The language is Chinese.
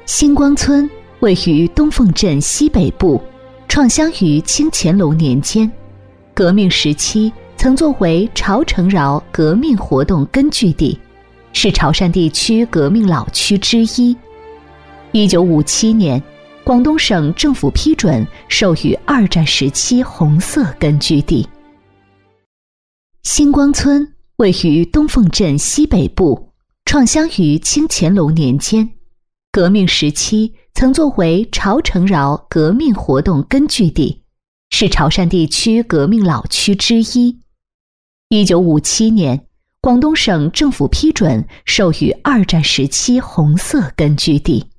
星光村位于东凤镇西北部，创乡于清乾隆年间。革命时期曾作为潮城饶革命活动根据地，是潮汕地区革命老区之一。1957年，广东省政府批准授予二战时期红色根据地。星光村位于东凤镇西北部，创乡于清乾隆年间。革命时期曾作为潮城饶革命活动根据地，是潮汕地区革命老区之一。1957年，广东省政府批准授予二战时期红色根据地。